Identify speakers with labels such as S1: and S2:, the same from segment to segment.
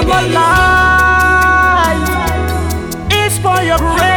S1: my life is for your grace.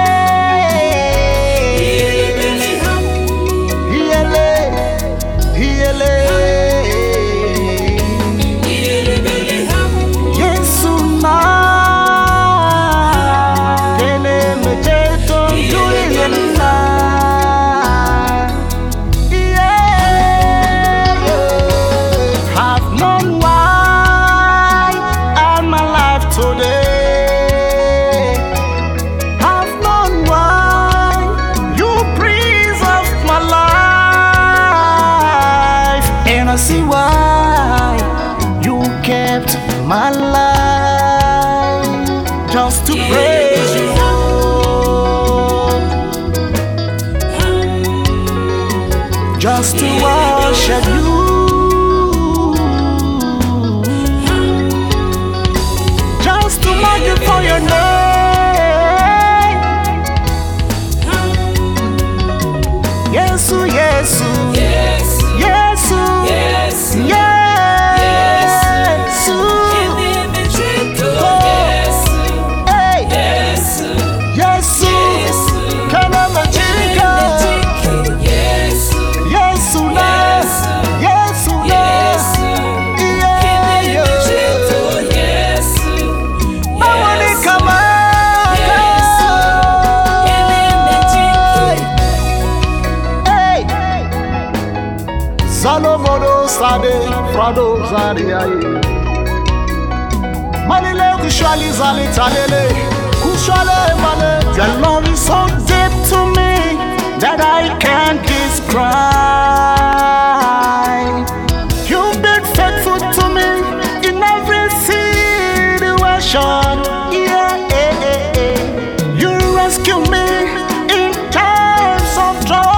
S1: See why you kept my life, just to praise you, just to worship you, just to magnify your name. Yes, yes, yes. Salomono Sade, Frado Zariaye Manile Kushali Zali Talele, Kushale Male. Your love is so deep to me that I can't describe. You've been faithful to me in every situation. Yeah, you rescue me in times of trouble.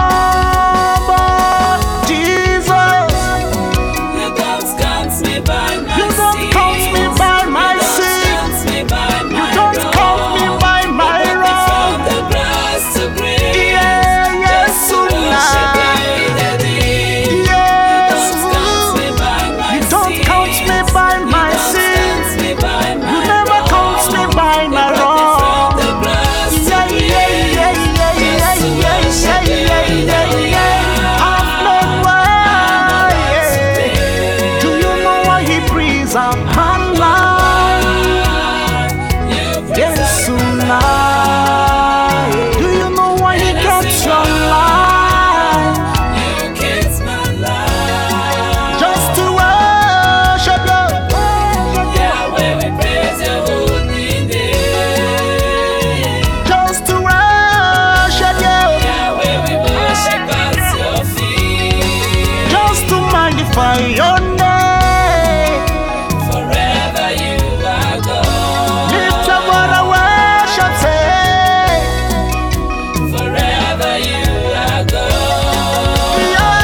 S1: Your name,
S2: forever you are God.
S1: Lift up what I worship, say.
S2: Forever you are God.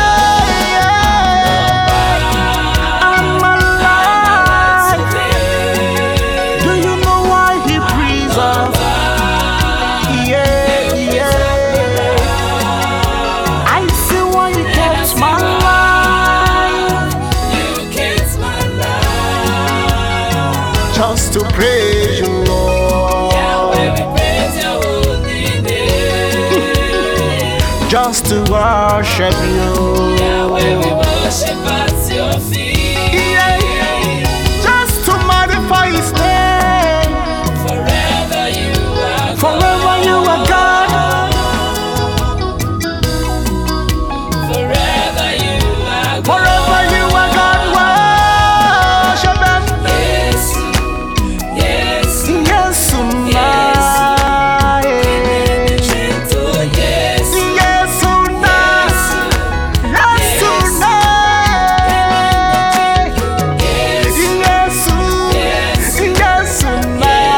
S1: I'm alive. Do you know why He breathes us? I see why He keeps my life. Just to praise you, Lord.
S2: Yahweh, we praise your holy name.
S1: Just to worship you.
S2: Yahweh, we worship at your feet.
S1: Just to magnify His name.
S2: Forever you are God.
S1: Forever you are God.
S2: Forever you are God.
S1: Forever you are God.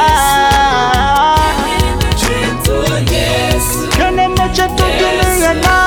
S1: Can I make you do me